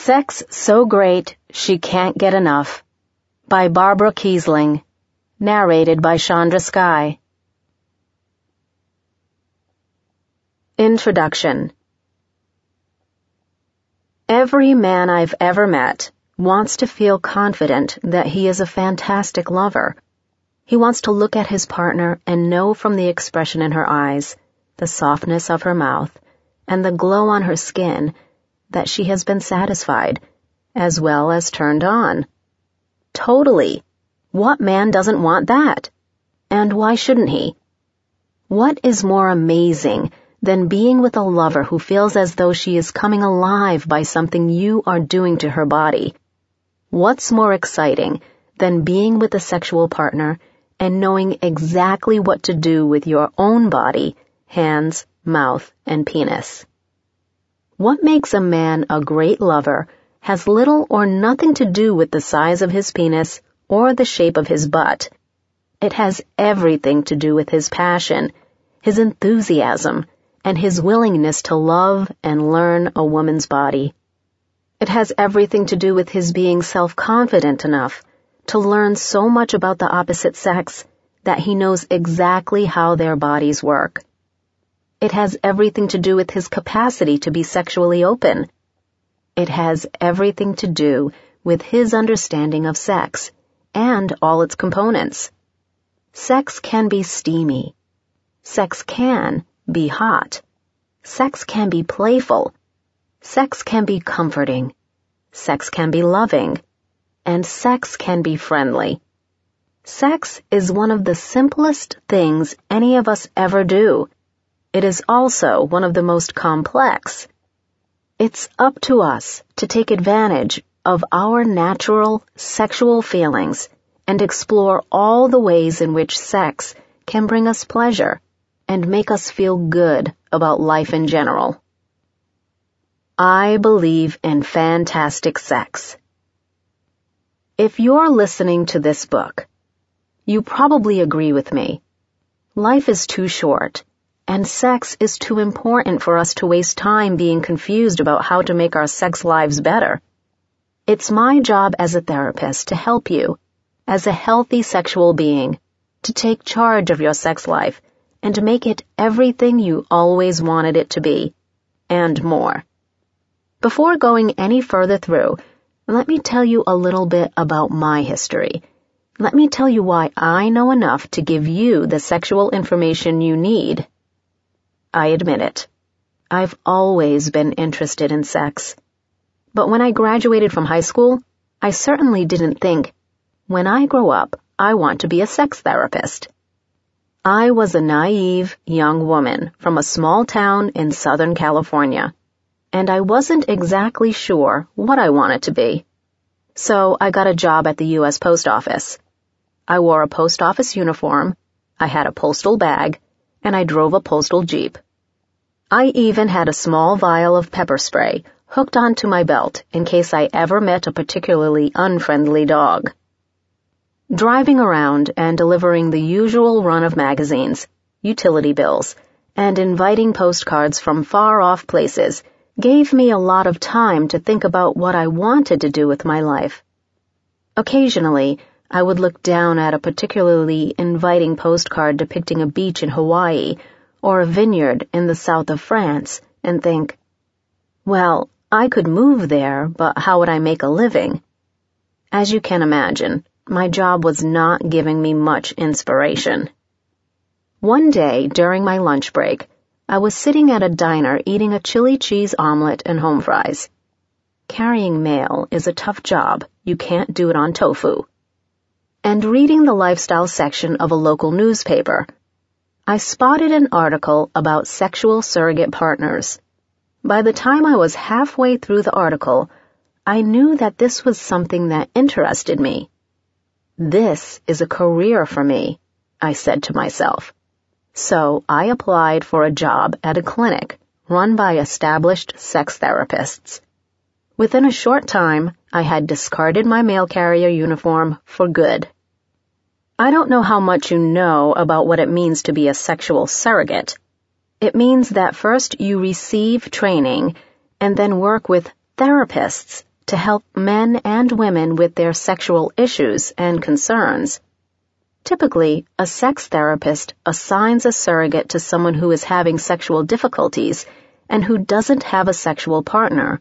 Sex So Great She Can't Get Enough by Barbara Kiesling, narrated by Chandra Sky. Introduction. Every man I've ever met wants to feel confident that he is a fantastic lover. He wants to look at his partner and know from the expression in her eyes, the softness of her mouth, and the glow on her skin that she has been satisfied, as well as turned on. Totally. What man doesn't want that? And why shouldn't he? What is more amazing than being with a lover who feels as though she is coming alive by something you are doing to her body? What's more exciting than being with a sexual partner and knowing exactly what to do with your own body, hands, mouth, and penis? What makes a man a great lover has little or nothing to do with the size of his penis or the shape of his butt. It has everything to do with his passion, his enthusiasm, and his willingness to love and learn a woman's body. It has everything to do with his being self-confident enough to learn so much about the opposite sex that he knows exactly how their bodies work. It has everything to do with his capacity to be sexually open. It has everything to do with his understanding of sex and all its components. Sex can be steamy. Sex can be hot. Sex can be playful. Sex can be comforting. Sex can be loving. And sex can be friendly. Sex is one of the simplest things any of us ever do. It is also one of the most complex. It's up to us to take advantage of our natural sexual feelings and explore all the ways in which sex can bring us pleasure and make us feel good about life in general. I believe in fantastic sex. If you're listening to this book, you probably agree with me. Life is too short, and sex is too important for us to waste time being confused about how to make our sex lives better. It's my job as a therapist to help you, as a healthy sexual being, to take charge of your sex life and to make it everything you always wanted it to be, and more. Before going any further through, let me tell you a little bit about my history. Let me tell you why I know enough to give you the sexual information you need. I admit it. I've always been interested in sex. But when I graduated from high school, I certainly didn't think, when I grow up, I want to be a sex therapist. I was a naive young woman from a small town in Southern California, and I wasn't exactly sure what I wanted to be. So I got a job at the U.S. Post Office. I wore a post office uniform, I had a postal bag, and I drove a postal jeep. I even had a small vial of pepper spray hooked onto my belt in case I ever met a particularly unfriendly dog. Driving around and delivering the usual run of magazines, utility bills, and inviting postcards from far-off places gave me a lot of time to think about what I wanted to do with my life. Occasionally, I would look down at a particularly inviting postcard depicting a beach in Hawaii or a vineyard in the south of France and think, well, I could move there, but how would I make a living? As you can imagine, my job was not giving me much inspiration. One day, during my lunch break, I was sitting at a diner eating a chili cheese omelet and home fries. Carrying mail is a tough job. You can't do it on tofu. And reading the lifestyle section of a local newspaper, I spotted an article about sexual surrogate partners. By the time I was halfway through the article, I knew that this was something that interested me. This is a career for me, I said to myself. So I applied for a job at a clinic run by established sex therapists. Within a short time, I had discarded my mail carrier uniform for good. I don't know how much you know about what it means to be a sexual surrogate. It means that first you receive training and then work with therapists to help men and women with their sexual issues and concerns. Typically, a sex therapist assigns a surrogate to someone who is having sexual difficulties and who doesn't have a sexual partner.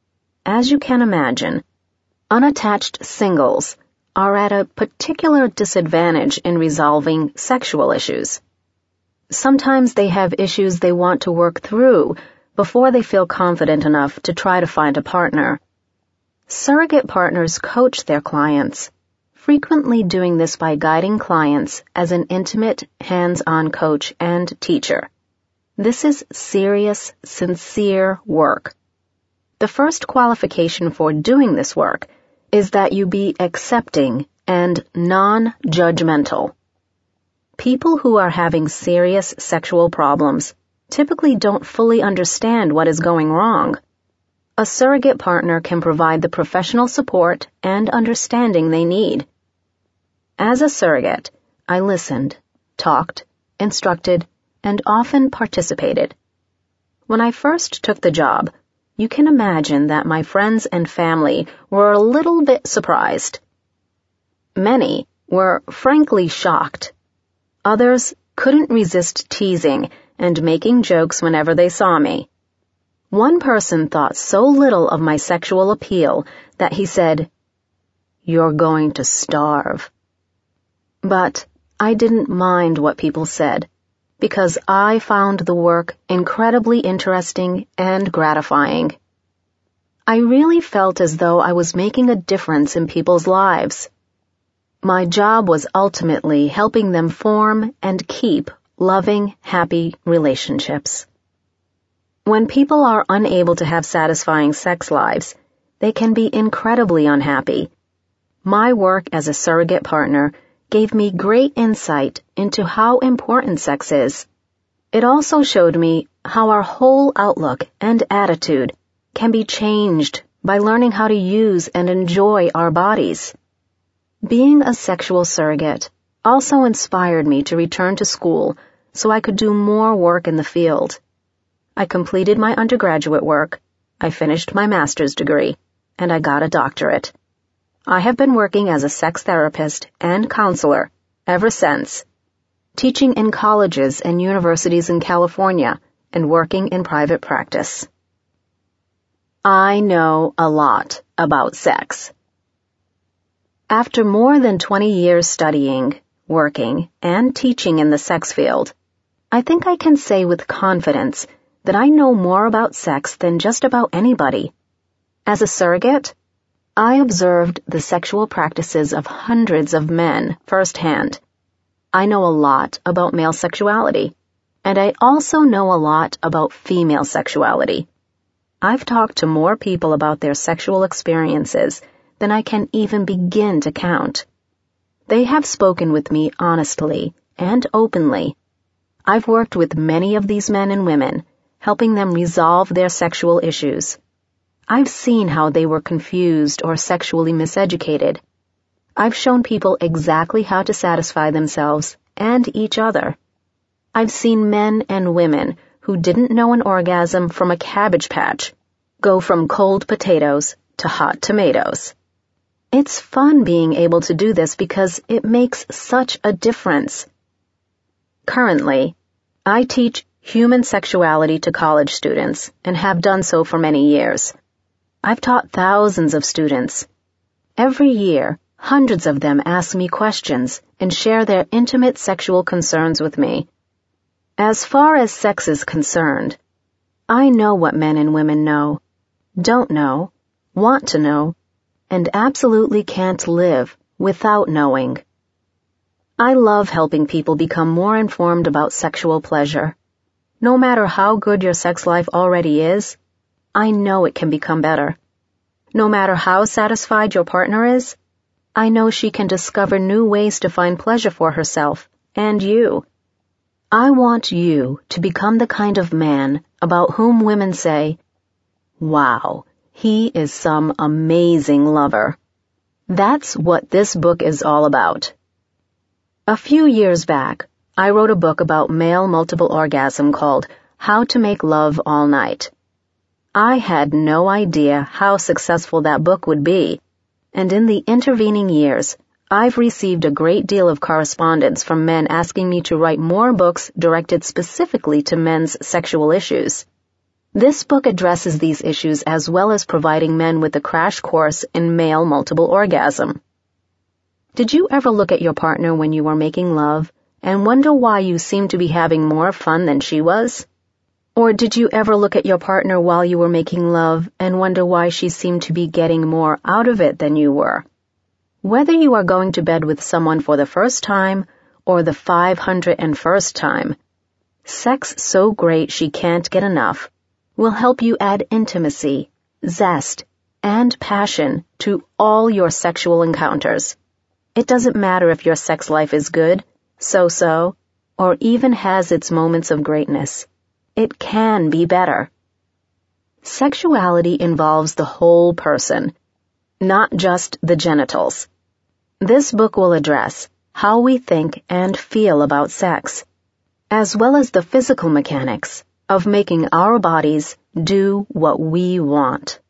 As you can imagine, unattached singles are at a particular disadvantage in resolving sexual issues. Sometimes they have issues they want to work through before they feel confident enough to try to find a partner. Surrogate partners coach their clients, frequently doing this by guiding clients as an intimate, hands-on coach and teacher. This is serious, sincere work. The first qualification for doing this work is that you be accepting and non-judgmental. People who are having serious sexual problems typically don't fully understand what is going wrong. A surrogate partner can provide the professional support and understanding they need. As a surrogate, I listened, talked, instructed, and often participated. When I first took the job, you can imagine that my friends and family were a little bit surprised. Many were frankly shocked. Others couldn't resist teasing and making jokes whenever they saw me. One person thought so little of my sexual appeal that he said, "You're going to starve." But I didn't mind what people said, because I found the work incredibly interesting and gratifying. I really felt as though I was making a difference in people's lives. My job was ultimately helping them form and keep loving, happy relationships. When people are unable to have satisfying sex lives, they can be incredibly unhappy. My work as a surrogate partner gave me great insight into how important sex is. It also showed me how our whole outlook and attitude can be changed by learning how to use and enjoy our bodies. Being a sexual surrogate also inspired me to return to school so I could do more work in the field. I completed my undergraduate work, I finished my master's degree, and I got a doctorate. I have been working as a sex therapist and counselor ever since, teaching in colleges and universities in California and working in private practice. I know a lot about sex. After more than 20 years studying, working, and teaching in the sex field, I think I can say with confidence that I know more about sex than just about anybody. As a surrogate, I observed the sexual practices of hundreds of men firsthand. I know a lot about male sexuality, and I also know a lot about female sexuality. I've talked to more people about their sexual experiences than I can even begin to count. They have spoken with me honestly and openly. I've worked with many of these men and women, helping them resolve their sexual issues. I've seen how they were confused or sexually miseducated. I've shown people exactly how to satisfy themselves and each other. I've seen men and women who didn't know an orgasm from a cabbage patch go from cold potatoes to hot tomatoes. It's fun being able to do this because it makes such a difference. Currently, I teach human sexuality to college students and have done so for many years. I've taught thousands of students. Every year, hundreds of them ask me questions and share their intimate sexual concerns with me. As far as sex is concerned, I know what men and women know, don't know, want to know, and absolutely can't live without knowing. I love helping people become more informed about sexual pleasure. No matter how good your sex life already is, I know it can become better. No matter how satisfied your partner is, I know she can discover new ways to find pleasure for herself and you. I want you to become the kind of man about whom women say, "Wow, he is some amazing lover." That's what this book is all about. A few years back, I wrote a book about male multiple orgasm called How to Make Love All Night. I had no idea how successful that book would be, and in the intervening years, I've received a great deal of correspondence from men asking me to write more books directed specifically to men's sexual issues. This book addresses these issues as well as providing men with a crash course in male multiple orgasm. Did you ever look at your partner when you were making love and wonder why you seemed to be having more fun than she was? Or did you ever look at your partner while you were making love and wonder why she seemed to be getting more out of it than you were? Whether you are going to bed with someone for the first time or the 501st time, sex so great she can't get enough will help you add intimacy, zest, and passion to all your sexual encounters. It doesn't matter if your sex life is good, so-so, or even has its moments of greatness. It can be better. Sexuality involves the whole person, not just the genitals. This book will address how we think and feel about sex, as well as the physical mechanics of making our bodies do what we want.